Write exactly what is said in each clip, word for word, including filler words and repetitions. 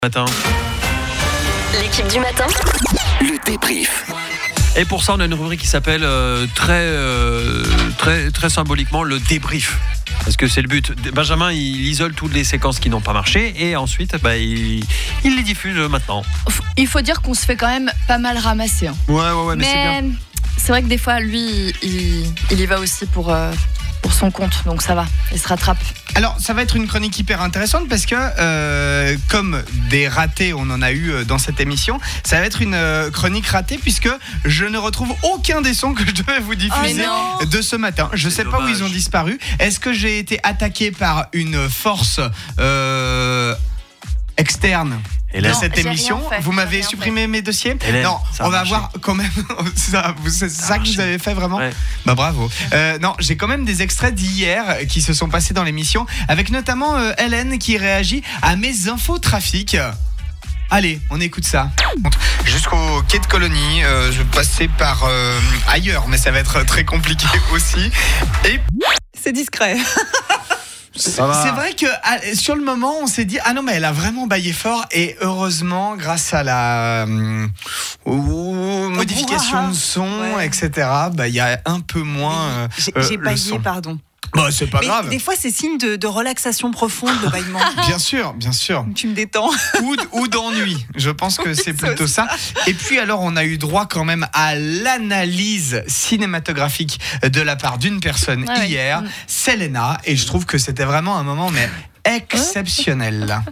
Matin. L'équipe du matin. Le débrief. Et pour ça, on a une rubrique qui s'appelle euh, très, euh, très, très symboliquement le débrief. Parce que c'est le but. Benjamin, il isole toutes les séquences qui n'ont pas marché et ensuite, bah, il, il les diffuse maintenant. Il faut dire qu'on se fait quand même pas mal ramasser. Hein. Ouais, ouais, ouais, mais, mais c'est bien. C'est vrai que des fois, lui, il, il y va aussi pour, euh, pour son compte. Donc ça va, il se rattrape. Alors, ça va être une chronique hyper intéressante parce que, euh, comme des ratés, on en a eu dans cette émission, ça va être une euh, chronique ratée puisque je ne retrouve aucun des sons que je devais vous diffuser oh de ce matin. Je ne sais dommage. pas où ils ont disparu. Est-ce que j'ai été attaqué par une force euh, externe Hélène. de cette Non, j'ai émission? rien fait, Vous j'ai m'avez rien supprimé mes dossiers? Hélène, Non, ça a on va marché. voir quand même. ça, vous- c'est ça, a que vous marché. avez fait vraiment? Ouais. Bah bravo. Euh, non, j'ai quand même des extraits d'hier qui se sont passés dans l'émission, avec notamment euh, Hélène qui réagit à mes infos trafic. Allez, on écoute ça. Jusqu'au quai de Colonie, euh, je vais passer par euh, ailleurs, mais ça va être très compliqué aussi. Et C'est discret. c'est Ça va. c'est vrai que ah, sur le moment, on s'est dit ah non mais elle a vraiment baillé fort et heureusement grâce à la euh, aux modification de son, Ouais. et cetera. Bah il y a un peu moins. euh, J'ai euh, j'ai le baillé, son. pardon. Bah c'est pas Mais grave. des fois, c'est signe de, de relaxation profonde, le bâillement. Bien sûr, bien sûr. Tu me détends. Ou, d- ou d'ennui. Je pense que c'est C'est plutôt ça. Et puis alors, on a eu droit quand même à l'analyse cinématographique de la part d'une personne Ah ouais. hier, Mm. Selena, et je trouve que c'était vraiment un moment mais exceptionnel.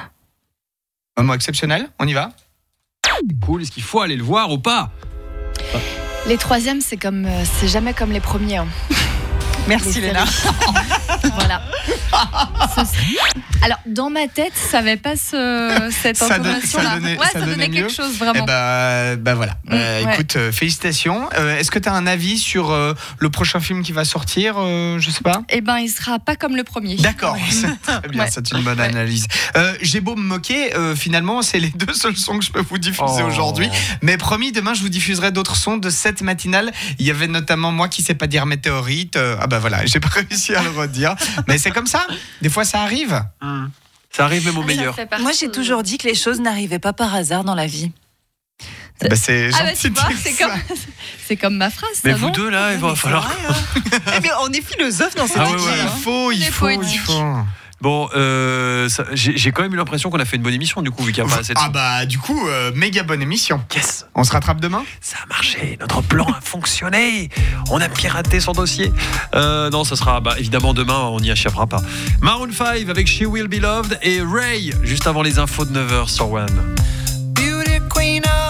Un moment exceptionnel, on y va? Cool, est-ce qu'il faut aller le voir ou pas? Les troisièmes, c'est comme, euh, c'est jamais comme les premiers. Hein. Merci Les Léna. séries. Voilà. Ce serait- Alors, dans ma tête, ça n'avait pas ce, cette Ça donne- intonation-là. ça donnait- ouais, ça ça, donnait donnait mieux. quelque chose, Eh vraiment. bah, bah voilà. Mm, Euh, ouais. Écoute, euh, félicitations. Euh, Est-ce que tu as un avis sur euh, le prochain film qui va sortir? euh, Je sais pas. Eh ben, il sera pas comme le premier. D'accord, c'est très bien, Ouais. c'est une bonne Ouais. analyse. Euh, J'ai beau me moquer, euh, finalement, c'est les deux seuls sons que je peux vous diffuser Oh. aujourd'hui. Mais promis, demain, je vous diffuserai d'autres sons de cette matinale. Il y avait notamment moi qui sais pas dire météorite. Euh, ah bah voilà, j'ai pas réussi à le redire. Mais c'est comme ça. Des fois, ça arrive. Hmm. Ça arrive même au Ça meilleur. fait partie Moi, j'ai de- toujours dit que les choses n'arrivaient pas par hasard dans la vie. Bah, c'est Ah bah, gentil tu de vois, dire c'est ça. comme, c'est comme ma phrase. Mais ça, vous non deux là, il va falloir. Eh, mais on est philosophe dans cette Ah ouais, équipe. ouais. Il hein. faut, il est faut, il poétique. faut. Bon, euh, ça- j'ai j'ai quand même eu l'impression qu'on a fait une bonne émission du coup, vu qu'il n'y a pas assez de Ah son. bah du coup, euh, méga bonne émission. Yes, On se rattrape demain? ça a marché, notre plan a fonctionné. On a piraté son dossier. Euh, non, ça sera bah, évidemment demain, on n'y échappera pas. Maroon cinq avec She Will Be Loved et Ray, juste avant les infos de neuf heures sur One. Beauty queen of